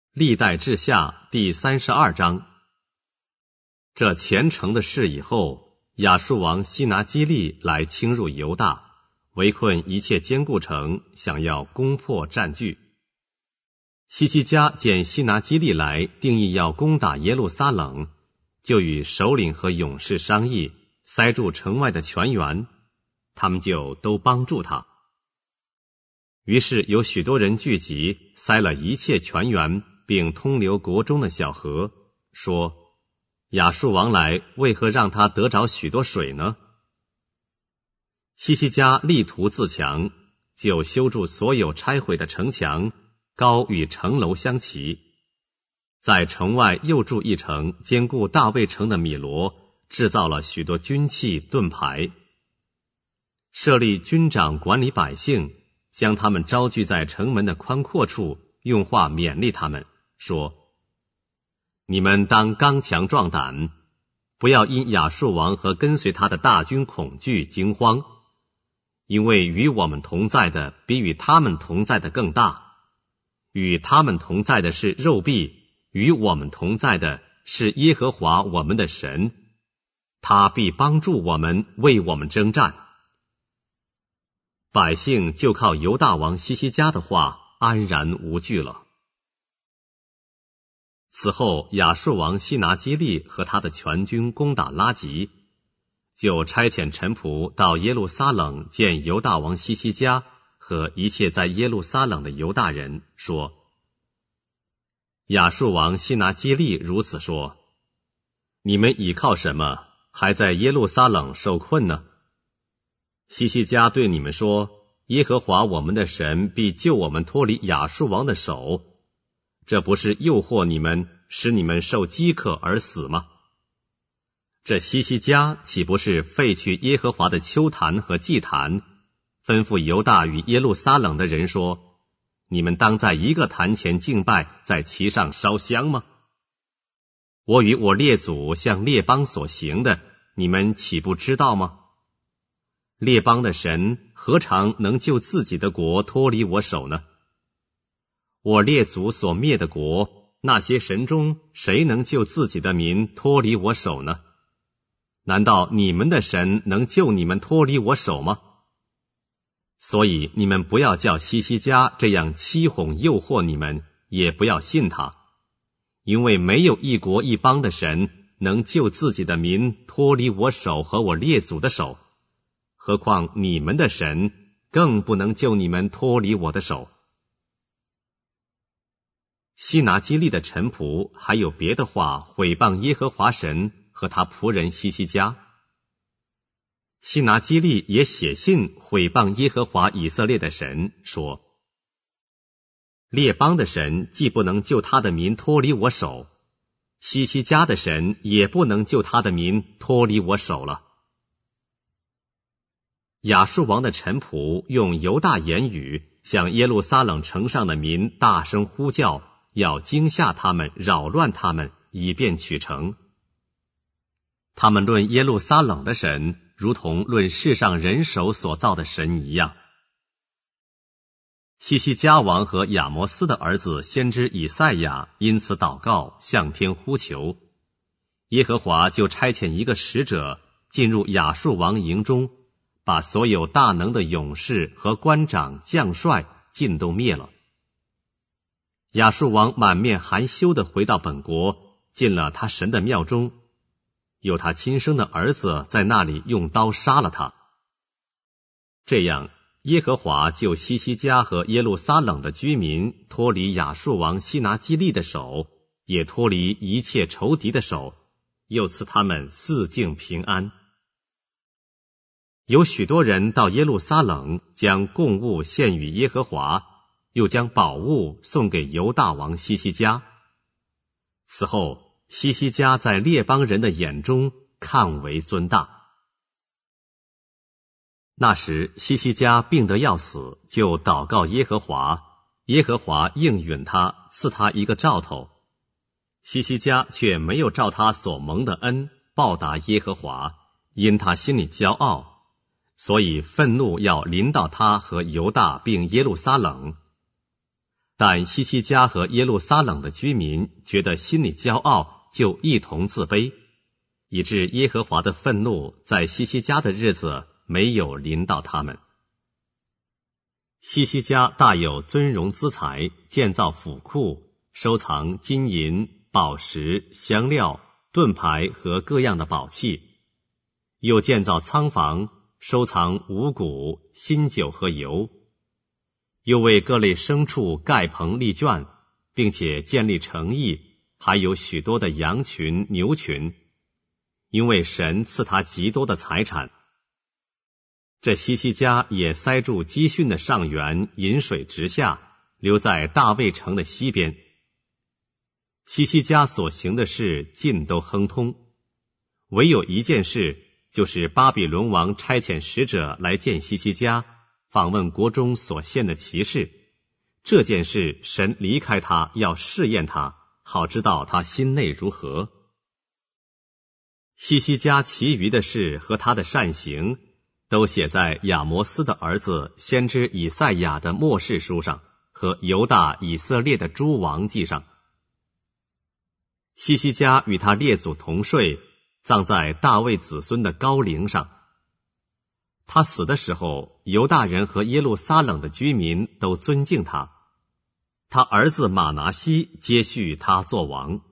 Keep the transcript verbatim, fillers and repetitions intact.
历代志下第三十二章。这虔诚的事以后，亚述王西拿基立来侵入犹大，围困一切坚固城，想要攻破占据。希西家见西拿基立来，定义要攻打耶路撒冷，就与首领和勇士商议，塞住城外的泉源，他们就都帮助他。于是有许多人聚集，塞了一切泉源，并通流国中的小河，说：亚述王来，为何让他得着许多水呢？希西家力图自强，就修筑所有拆毁的城墙，高与城楼相齐。在城外又筑一城，坚固大卫城的米罗，制造了许多军器盾牌，设立军长管理百姓，将他们招聚在城门的宽阔处，用话勉励他们，说：你们当刚强壮胆，不要因亚述王和跟随他的大军恐惧惊慌，因为与我们同在的比与他们同在的更大，与他们同在的是肉臂，与我们同在的是耶和华我们的神，他必帮助我们，为我们征战。百姓就靠犹大王希西家的话安然无惧了。此后亚述王西拿基立和他的全军攻打拉吉，就差遣臣仆到耶路撒冷见犹大王希西家和一切在耶路撒冷的犹大人，说：亚述王西拿基立如此说，你们倚靠什么，还在耶路撒冷受困呢？希西家对你们说，耶和华我们的神必救我们脱离亚述王的手，这不是诱惑你们，使你们受饥渴而死吗？这希西家岂不是废去耶和华的丘坛和祭坛，吩咐犹大与耶路撒冷的人说，你们当在一个坛前敬拜，在其上烧香吗？我与我列祖向列邦所行的，你们岂不知道吗？列邦的神何尝能救自己的国脱离我手呢？我列祖所灭的国，那些神中谁能救自己的民脱离我手呢？难道你们的神能救你们脱离我手吗？所以你们不要叫希西家这样欺哄诱惑你们，也不要信他，因为没有一国一邦的神能救自己的民脱离我手和我列祖的手，何况你们的神更不能救你们脱离我的手。西拿基立的臣仆还有别的话毁谤耶和华神和他仆人希西家。西拿基立也写信毁谤耶和华以色列的神，说：列邦的神既不能救他的民脱离我手，希西家的神也不能救他的民脱离我手了。亚述王的臣仆用犹大言语向耶路撒冷城上的民大声呼叫，要惊吓他们，扰乱他们，以便取城。他们论耶路撒冷的神，如同论世上人手所造的神一样。希西家王和亚摩斯的儿子先知以赛亚因此祷告，向天呼求，耶和华就差遣一个使者进入亚述王营中，把所有大能的勇士和官长将帅尽都灭了。亚述王满面含羞地回到本国，进了他神的庙中，有他亲生的儿子在那里用刀杀了他。这样耶和华救希西家和耶路撒冷的居民脱离亚述王西拿基立的手，也脱离一切仇敌的手，又赐他们四境平安。有许多人到耶路撒冷，将供物献与耶和华，又将宝物送给犹大王希西家。此后希西家在列邦人的眼中看为尊大。那时希西家病得要死，就祷告耶和华，耶和华应允他，赐他一个兆头。希西家却没有照他所蒙的恩报答耶和华，因他心里骄傲，所以愤怒要临到他和犹大并耶路撒冷。 但西西家和耶路撒冷的居民觉得心里骄傲，就一同自卑，以致耶和华的愤怒在西西家的日子没有临到他们。西西家大有尊荣资财，建造府库，收藏金银、宝石、香料、盾牌和各样的宝器，又建造仓房，收藏五谷、新酒和油，又为各类牲畜盖棚立圈，并且建立城邑，还有许多的羊群、牛群，因为神赐他极多的财产。这西西家也塞住基训的上源，引水直下，留在大卫城的西边。西西家所行的事尽都亨通，唯有一件事，就是巴比伦王差遣使者来见西西家，访问国中所献的奇事。这件事神离开他，要试验他，好知道他心内如何。西西家其余的事和他的善行，都写在亚摩斯的儿子先知以赛亚的末世书上，和犹大以色列的诸王记上。西西家与他列祖同睡，葬在大卫子孙的高陵上。他死的时候，犹大人和耶路撒冷的居民都尊敬他。他儿子马拿西接续他做王。